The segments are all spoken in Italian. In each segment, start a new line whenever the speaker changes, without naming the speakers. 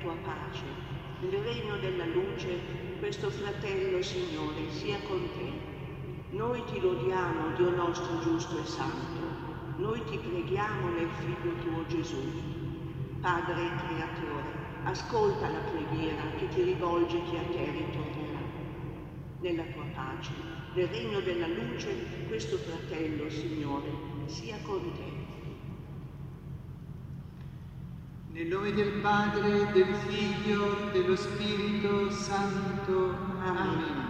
tua pace. Nel regno della luce, questo fratello, Signore, sia con te. Noi ti lodiamo, Dio nostro giusto e santo. Noi ti preghiamo nel Figlio tuo Gesù. Padre Creatore, ascolta la preghiera che ti rivolge chi a te ritornerà. Nella tua pace, nel regno della luce, questo fratello, Signore, sia con te.
Nel nome del Padre, del Figlio, dello Spirito Santo. Amen.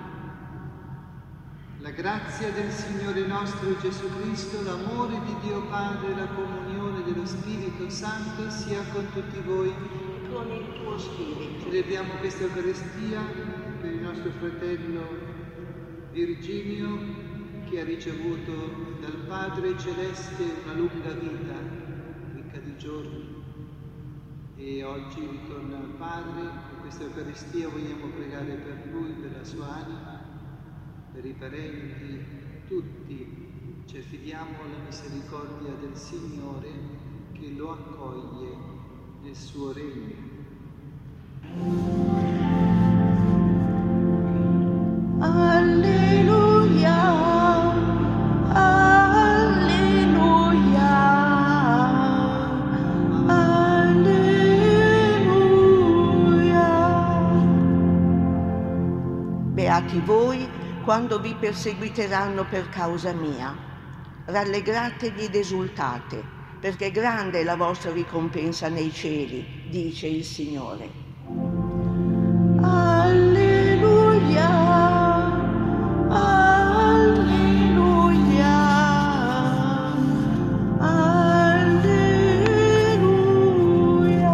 La grazia del Signore nostro Gesù Cristo, l'amore di Dio Padre e la comunione dello Spirito Santo sia con tutti voi.
Con il tuo Spirito.
Celebriamo questa Eucaristia per il nostro fratello Virginio, che ha ricevuto dal Padre Celeste una lunga vita, ricca di giorni. E oggi ritorna al Padre. In questa Eucaristia vogliamo pregare per lui, per la sua anima, per i parenti, tutti. Ci affidiamo alla misericordia del Signore che lo accoglie nel suo regno.
Alleluia. Beati voi quando vi perseguiteranno per causa mia. Rallegratevi ed esultate, perché grande è la vostra ricompensa nei cieli, dice il Signore. Alleluia, alleluia, alleluia.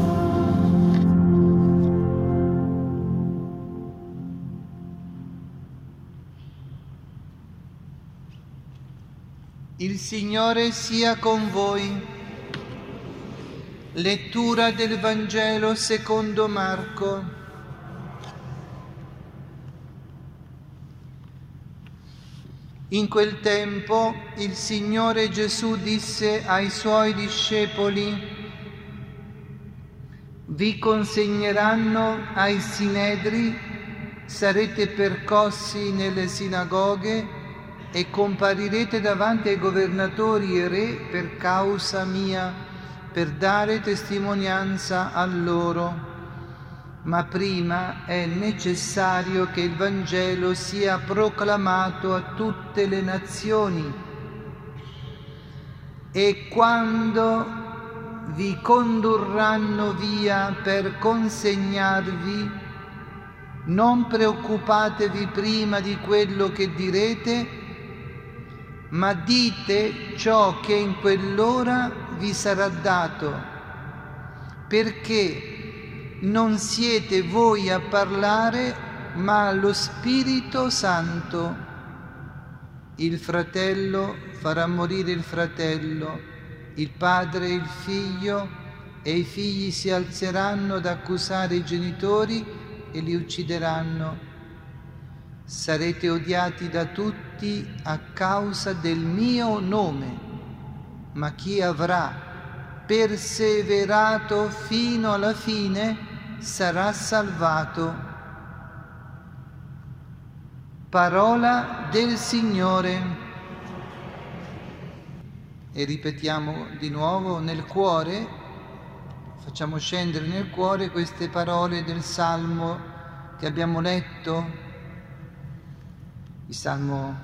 Il Signore sia con voi. Lettura del Vangelo secondo Marco. In quel tempo il Signore Gesù disse ai Suoi discepoli: vi consegneranno ai sinedri, sarete percossi nelle sinagoghe e comparirete davanti ai governatori e re per causa mia, per dare testimonianza a loro. Ma prima è necessario che il Vangelo sia proclamato a tutte le nazioni. E quando vi condurranno via per consegnarvi, non preoccupatevi prima di quello che direte, ma dite ciò che in quell'ora vi sarà dato, perché non siete voi a parlare, ma lo Spirito Santo. Il fratello farà morire il fratello, il padre il figlio, e i figli si alzeranno ad accusare i genitori e li uccideranno. Sarete odiati da tutti a causa del mio nome, ma chi avrà perseverato fino alla fine sarà salvato. Parola del Signore. E ripetiamo di nuovo nel cuore, facciamo scendere nel cuore queste parole del Salmo che abbiamo letto. Il Salmo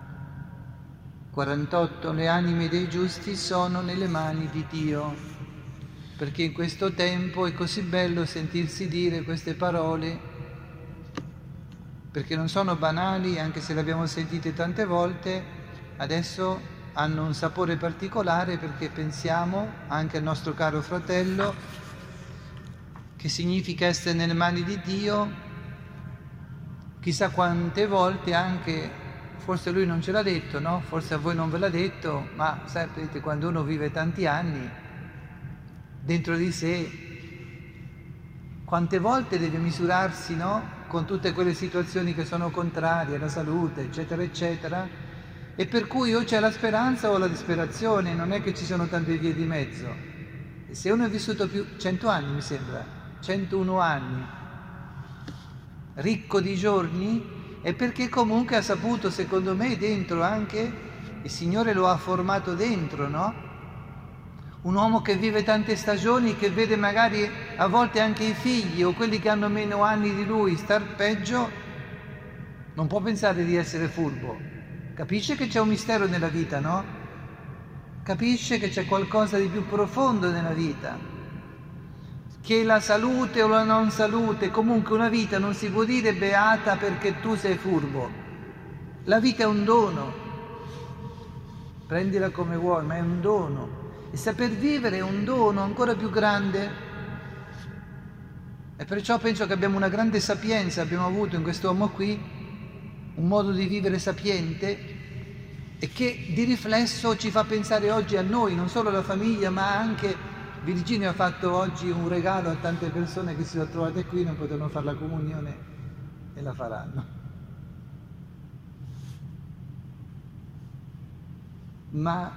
48, le anime dei giusti sono nelle mani di Dio, perché in questo tempo è così bello sentirsi dire queste parole, perché non sono banali, anche se le abbiamo sentite tante volte, adesso hanno un sapore particolare perché pensiamo anche al nostro caro fratello, che significa essere nelle mani di Dio. Chissà quante volte anche, forse lui non ce l'ha detto, no? Forse a voi non ve l'ha detto, ma sapete, quando uno vive tanti anni, dentro di sé, quante volte deve misurarsi, no? Con tutte quelle situazioni che sono contrarie alla salute, eccetera, eccetera, e per cui o c'è la speranza o la disperazione, non è che ci sono tante vie di mezzo. E se uno è vissuto più 100 anni, mi sembra, 101 anni, ricco di giorni, è perché comunque ha saputo, secondo me, dentro anche, il Signore lo ha formato dentro, no? Un uomo che vive tante stagioni, che vede magari a volte anche i figli o quelli che hanno meno anni di lui star peggio, non può pensare di essere furbo. Capisce che c'è un mistero nella vita, no? Capisce che c'è qualcosa di più profondo nella vita, che la salute o la non salute, comunque una vita non si può dire beata perché tu sei furbo. La vita è un dono, prendila come vuoi, ma è un dono. E saper vivere è un dono ancora più grande. E perciò penso che abbiamo una grande sapienza, abbiamo avuto in quest'uomo qui un modo di vivere sapiente e che di riflesso ci fa pensare oggi a noi, non solo alla famiglia, ma anche Virginio ha fatto oggi un regalo a tante persone che si sono trovate qui, non potevano fare la comunione e la faranno. Ma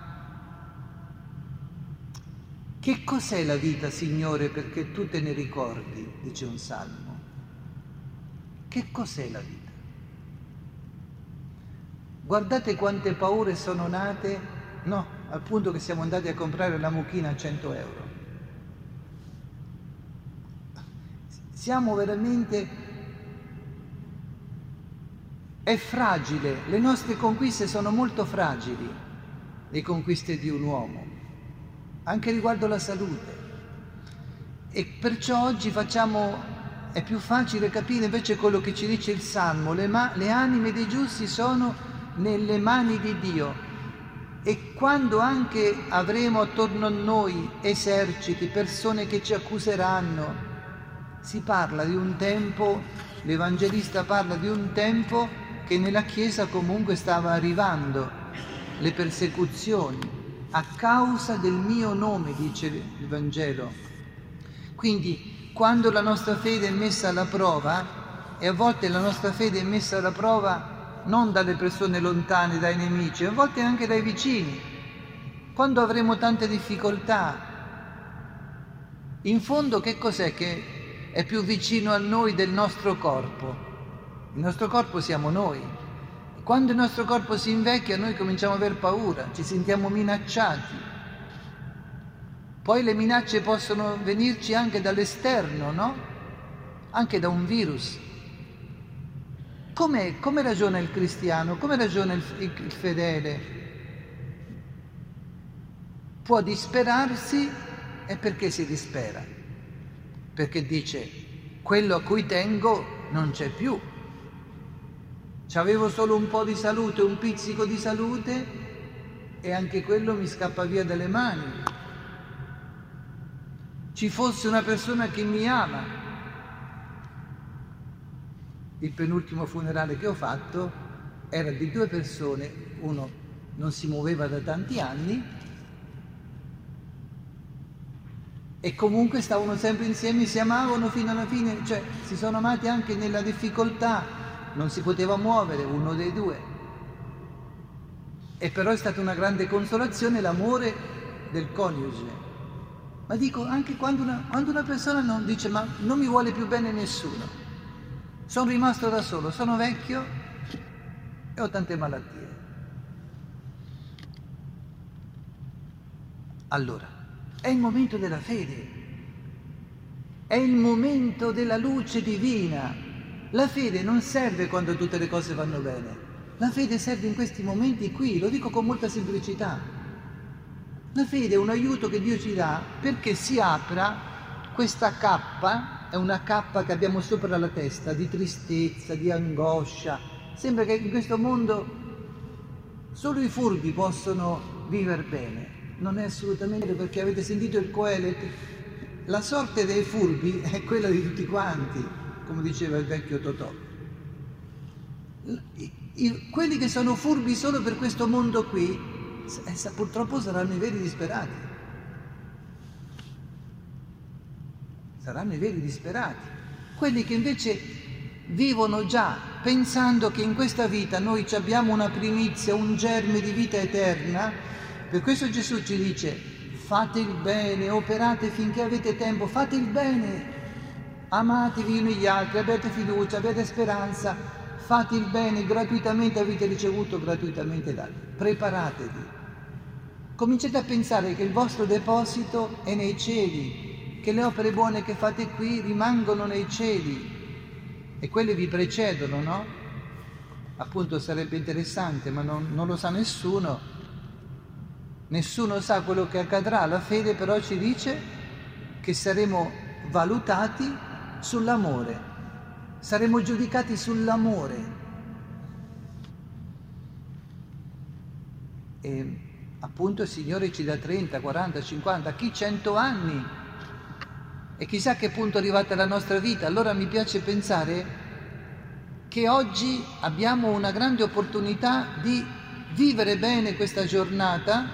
che cos'è la vita, Signore, perché tu te ne ricordi? Dice un salmo. Che cos'è la vita? Guardate quante paure sono nate, no, al punto che siamo andati a comprare la mucchina a 100 euro. Siamo veramente... È fragile, le nostre conquiste sono molto fragili, le conquiste di un uomo, anche riguardo la salute. E perciò oggi è più facile capire invece quello che ci dice il Salmo, le anime dei giusti sono nelle mani di Dio. E quando anche avremo attorno a noi eserciti, persone che ci accuseranno, si parla di un tempo, l'Evangelista parla di un tempo che nella Chiesa comunque stava arrivando le persecuzioni a causa del mio nome, dice il Vangelo. Quindi quando la nostra fede è messa alla prova, e a volte la nostra fede è messa alla prova non dalle persone lontane, dai nemici, a volte anche dai vicini, quando avremo tante difficoltà, in fondo che cos'è che è più vicino a noi del nostro corpo? Il nostro corpo siamo noi. Quando il nostro corpo si invecchia noi cominciamo ad aver paura, ci sentiamo minacciati. Poi le minacce possono venirci anche dall'esterno, no? Anche da un virus. Come ragiona il cristiano? Come ragiona il fedele? Può disperarsi, e perché si dispera? Perché dice, quello a cui tengo non c'è più. C'avevo solo un po' di salute, un pizzico di salute, e anche quello mi scappa via dalle mani. Ci fosse una persona che mi ama. Il penultimo funerale che ho fatto era di 2 persone, uno non si muoveva da tanti anni e comunque stavano sempre insieme, si amavano fino alla fine, cioè si sono amati anche nella difficoltà, non si poteva muovere uno dei due. E però è stata una grande consolazione l'amore del coniuge. Ma dico, anche quando una persona non dice, ma non mi vuole più bene nessuno, sono rimasto da solo, sono vecchio e ho tante malattie. Allora, è il momento della fede, è il momento della luce divina. La fede non serve quando tutte le cose vanno bene, la fede serve in questi momenti qui, lo dico con molta semplicità. La fede è un aiuto che Dio ci dà perché si apra questa cappa, è una cappa che abbiamo sopra la testa, di tristezza, di angoscia. Sembra che in questo mondo solo i furbi possono vivere bene. Non è assolutamente vero, perché avete sentito il Coelet, la sorte dei furbi è quella di tutti quanti, come diceva il vecchio Totò. Quelli che sono furbi solo per questo mondo qui, purtroppo saranno i veri disperati. Saranno i veri disperati. Quelli che invece vivono già pensando che in questa vita noi abbiamo una primizia, un germe di vita eterna. Per questo Gesù ci dice, fate il bene, operate finché avete tempo, fate il bene, amatevi gli uni gli altri, abbiate fiducia, abbiate speranza, fate il bene gratuitamente, avete ricevuto gratuitamente dato. Preparatevi. Cominciate a pensare che il vostro deposito è nei cieli, che le opere buone che fate qui rimangono nei cieli e quelle vi precedono, no? Appunto sarebbe interessante, ma non lo sa nessuno. Nessuno sa quello che accadrà. La fede però ci dice che saremo valutati sull'amore, saremo giudicati sull'amore. E appunto il Signore ci dà 30, 40, 50, chi 100 anni. E chissà a che punto è arrivata la nostra vita. Allora mi piace pensare che oggi abbiamo una grande opportunità di vivere bene questa giornata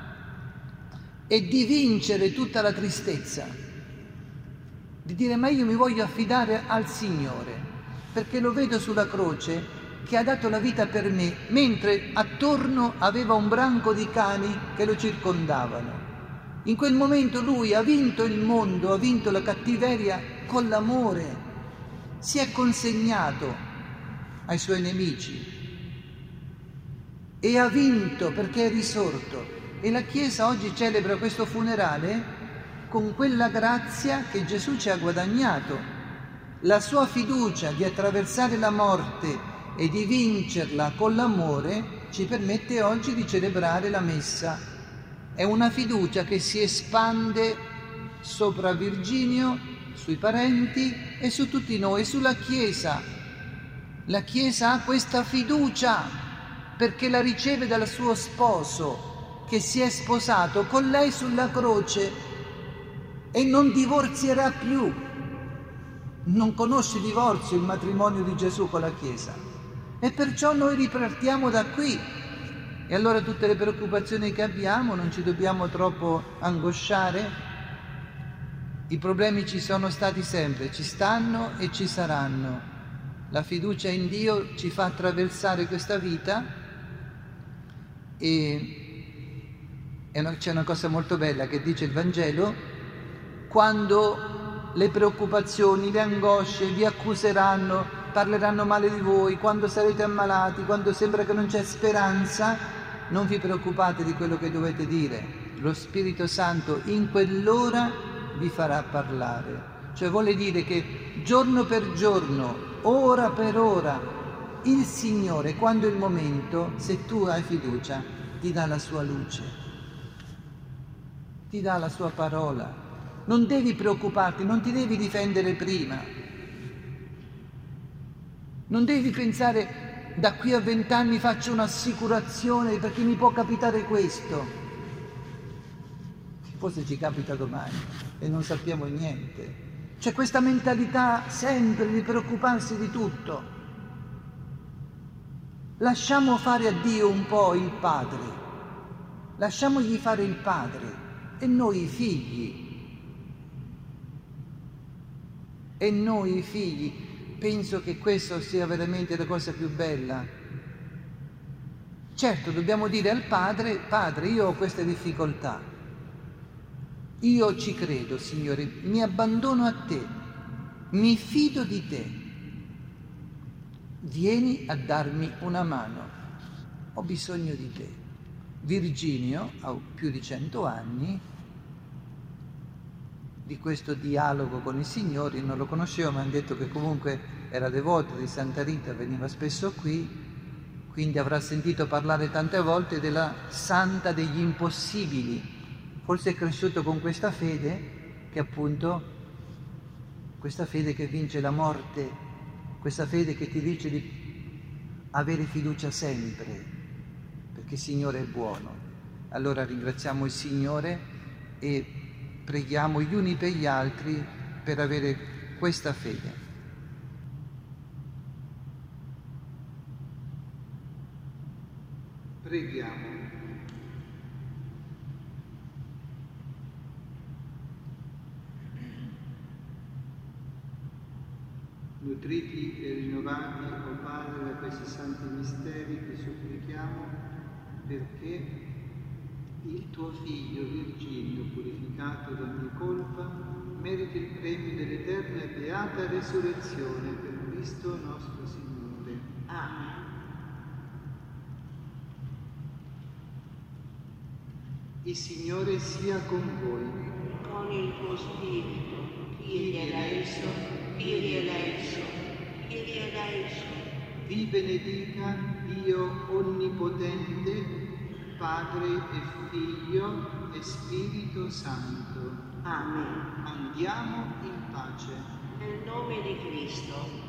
e di vincere tutta la tristezza, di dire ma io mi voglio affidare al Signore, perché lo vedo sulla croce che ha dato la vita per me, mentre attorno aveva un branco di cani che lo circondavano. In quel momento lui ha vinto il mondo, ha vinto la cattiveria con l'amore, si è consegnato ai suoi nemici e ha vinto perché è risorto. E la Chiesa oggi celebra questo funerale con quella grazia che Gesù ci ha guadagnato. La sua fiducia di attraversare la morte e di vincerla con l'amore ci permette oggi di celebrare la Messa. È una fiducia che si espande sopra Virginio, sui parenti e su tutti noi, sulla Chiesa. La Chiesa ha questa fiducia perché la riceve dal suo sposo che si è sposato con lei sulla croce e non divorzierà più. Non conosce divorzio il matrimonio di Gesù con la Chiesa. E perciò noi ripartiamo da qui. E allora tutte le preoccupazioni che abbiamo non ci dobbiamo troppo angosciare. I problemi ci sono stati sempre, ci stanno e ci saranno. La fiducia in Dio ci fa attraversare questa vita e c'è una cosa molto bella che dice il Vangelo: quando le preoccupazioni, le angosce vi accuseranno, parleranno male di voi, quando sarete ammalati, quando sembra che non c'è speranza, non vi preoccupate di quello che dovete dire. Lo Spirito Santo in quell'ora vi farà parlare. Cioè vuole dire che giorno per giorno, ora per ora, il Signore, quando è il momento, se tu hai fiducia, ti dà la sua luce, ti dà la sua parola. Non devi preoccuparti, non ti devi difendere prima. Non devi pensare da qui a 20 anni faccio un'assicurazione perché mi può capitare questo. Forse ci capita domani e non sappiamo niente. C'è questa mentalità sempre di preoccuparsi di tutto. Lasciamo fare a Dio un po' il Padre, lasciamogli fare il Padre e noi i figli. E noi i figli, penso che questo sia veramente la cosa più bella. Certo, dobbiamo dire al Padre: Padre, io ho queste difficoltà, io ci credo, Signore, mi abbandono a te, mi fido di te, vieni a darmi una mano, ho bisogno di te. Virginio ha più di 100 anni di questo dialogo con il Signore, non lo conoscevo, ma hanno detto che comunque era devoto di Santa Rita, veniva spesso qui, quindi avrà sentito parlare tante volte della Santa degli impossibili. Forse è cresciuto con questa fede, che appunto, questa fede che vince la morte, questa fede che ti dice di avere fiducia sempre, perché il Signore è buono. Allora ringraziamo il Signore e preghiamo gli uni per gli altri per avere questa fede. Preghiamo. Nutriti e rinnovati, o Padre, da questi santi misteri, ti supplichiamo perché il tuo Figlio Virginio, purificato da ogni colpa, meriti il premio dell'eterna e beata resurrezione per Cristo nostro Signore.
Amen.
Il Signore sia con voi.
Con il tuo spirito, Kyrie eleison, Kyrie eleison, Kyrie eleison.
Vi benedica Dio Onnipotente, Padre e Figlio e Spirito Santo.
Amen.
Andiamo in pace.
Nel nome di Cristo.